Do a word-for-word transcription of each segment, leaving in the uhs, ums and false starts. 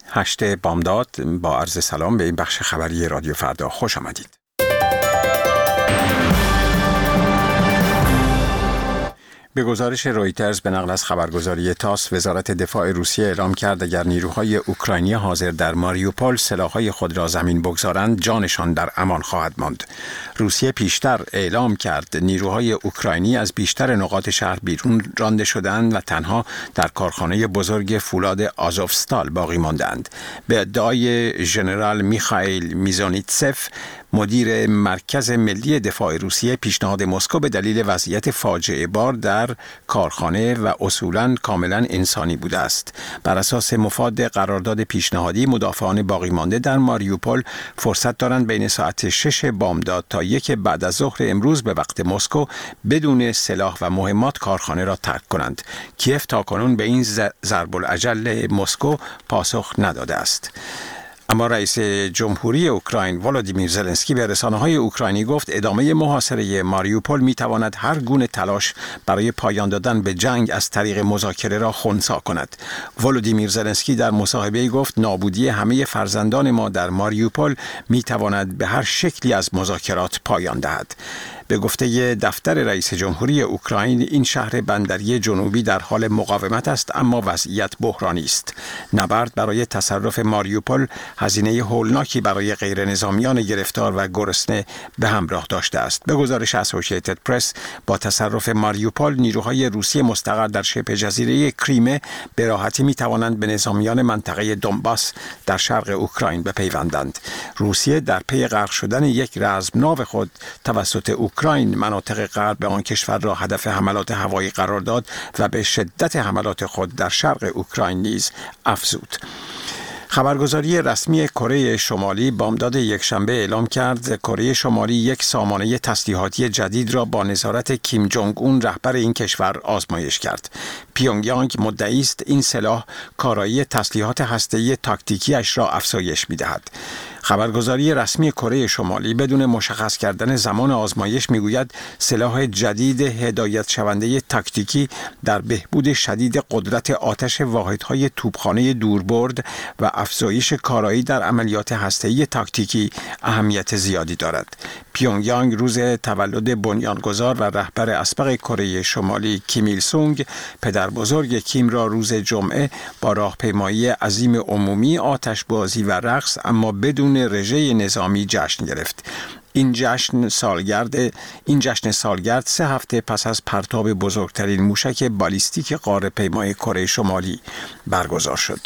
هشت بامداد. با عرض سلام به این بخش خبری رادیو فردا خوش آمدید. به گزارش رویترز به نقل از خبرگزاری تاس، وزارت دفاع روسیه اعلام کرد اگر نیروهای اوکراینی حاضر در ماریوپول سلاح‌های خود را زمین بگذارند، جانشان در امان خواهد ماند. روسیه پیشتر اعلام کرد نیروهای اوکراینی از بیشتر نقاط شهر بیرون رانده شدند و تنها در کارخانه بزرگ فولاد آزوفستال باقی ماندند. به ادعای ژنرال میخائیل میزونیتسف، مدیر مرکز ملی دفاع روسیه، پیشنهاد مسکو به دلیل وضعیت فاجعه بار در کارخانه و اصولاً کاملاً انسانی بوده است. بر اساس مفاد قرارداد پیشنهادی، مدافعان باقی مانده در ماریوپول فرصت دارند بین ساعت شش بامداد تا یک بعد از ظهر امروز به وقت مسکو بدون سلاح و مهمات کارخانه را ترک کنند. کیف تاکنون به این ضرب الاجل مسکو پاسخ نداده است. اما رئیس جمهوری اوکراین ولودیمیر زلنسکی به رسانه‌های اوکراینی گفت ادامه محاصره ماریوپول می‌تواند هر گونه تلاش برای پایان دادن به جنگ از طریق مذاکره را خنثی کند. ولودیمیر زلنسکی در مصاحبه‌ای گفت نابودی همه فرزندان ما در ماریوپول می‌تواند به هر شکلی از مذاکرات پایان دهد. به گفته دفتر رئیس جمهوری اوکراین، این شهر بندری جنوبی در حال مقاومت است، اما وضعیت بحرانی است. نبرد برای تصرف ماریوپول هزینه هولناکی برای غیر نظامیان گرفتار و گرسنه به همراه داشته است. به گزارش اسوسییتد پرس، با تصرف ماریوپول نیروهای روسی مستقر در شبه جزیره کریمه به راحتی می توانند به نظامیان منطقه دونباس در شرق اوکراین بپیوندند. روسیه در پی غرق شدن یک رزمناو خود توسط اوکراین مناطق غرب آن کشور را هدف حملات هوایی قرار داد و به شدت حملات خود در شرق اوکراین نیز افزود. خبرگزاری رسمی کره شمالی بامداد یکشنبه اعلام کرد کره شمالی یک سامانه تسلیحاتی جدید را با نظارت کیم جونگ اون رهبر این کشور آزمایش کرد. پیونگیانگ مدعی است این سلاح کارایی تسلیحات هسته‌ای تاکتیکیش را افزایش می‌دهد. خبرگزاری رسمی کره شمالی بدون مشخص کردن زمان آزمایش میگوید سلاح جدید هدایت شونده تاکتیکی در بهبود شدید قدرت آتش واحدهای توپخانه دوربرد و افزایش کارایی در عملیات هسته‌ای تاکتیکی اهمیت زیادی دارد. پیونگیانگ روز تولد بنیانگذار و رهبر اسبق کره شمالی کیم ایل سونگ، پدر بزرگ کیم، را روز جمعه با راهپیمایی عظیم عمومی، آتشبازی و رقص اما بدون رژه نظامی جشن گرفت. این جشن سالگرد این جشن سالگرد سه هفته پس از پرتاب بزرگترین موشک بالیستیک غار پیمای کره شمالی برگزار شد.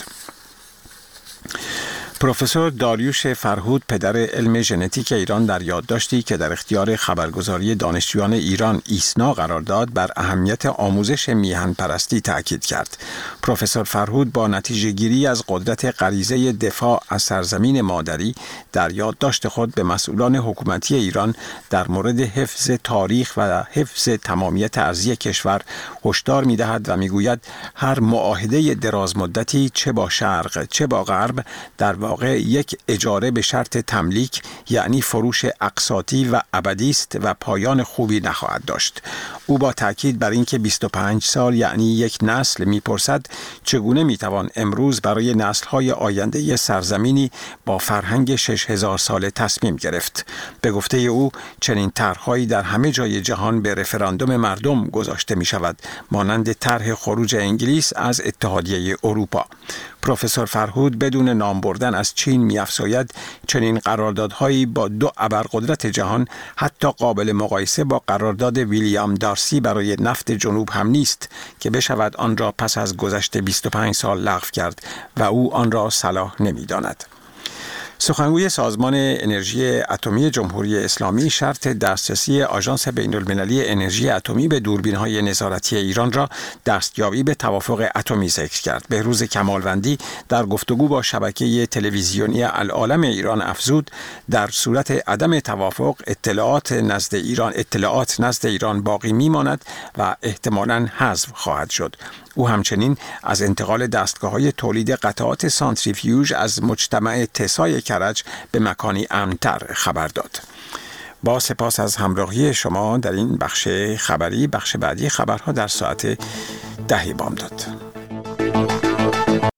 پروفسور داریوش فرهود، پدر علم ژنتیک ایران، در یادداشتی که در اختیار خبرگزاری دانشجویان ایران ایسنا قرار داد بر اهمیت آموزش میهن پرستی تاکید کرد. پروفسور فرهود با نتیجه گیری از قدرت غریزه دفاع از سرزمین مادری در یادداشت خود به مسئولان حکومتی ایران در مورد حفظ تاریخ و حفظ تمامیت ارضی کشور هشدار می‌دهد و می‌گوید هر معاهده درازمدتی چه با شرق چه با غرب در واقع یک اجاره به شرط تملیک، یعنی فروش اقساطی و ابدی است و پایان خوبی نخواهد داشت. او با تاکید بر اینکه بیست و پنج سال یعنی یک نسل میپرسد چگونه میتوان امروز برای نسل‌های آینده سرزمینی با فرهنگ شش هزار ساله تصمیم گرفت. به گفته او چنین طرح‌هایی در همه جای جهان به رفراندوم مردم گذاشته می‌شود، مانند طرح خروج انگلیس از اتحادیه اروپا. پروفسور فرهود بدون نام بردن از چین می‌افزاید چنین قراردادهایی با دو ابرقدرت جهان حتی قابل مقایسه با قرارداد ویلیام دارسی برای نفت جنوب هم نیست که بشود آن را پس از گذشت بیست و پنج سال لغو کرد و او آن را صلاح نمی‌داند. سخنگوی سازمان انرژی اتمی جمهوری اسلامی شرط دسترسی آژانس بین‌المللی انرژی اتمی به دوربین‌های نظارتی ایران را دستیابی به توافق اتمی ذکر کرد. بهروز کمالوندی در گفتگو با شبکه تلویزیونی العالم ایران افزود در صورت عدم توافق اطلاعات نزد ایران اطلاعات نزد ایران باقی میماند و احتمالاً حذف خواهد شد. او همچنین از انتقال دستگاه‌های تولید قطعات سانتریفیوژ از مجتمع تسای کرج به مکانی امن‌تر خبر داد. با سپاس از همراهی شما در این بخش خبری. بخش بعدی خبرها در ساعت ده بامداد.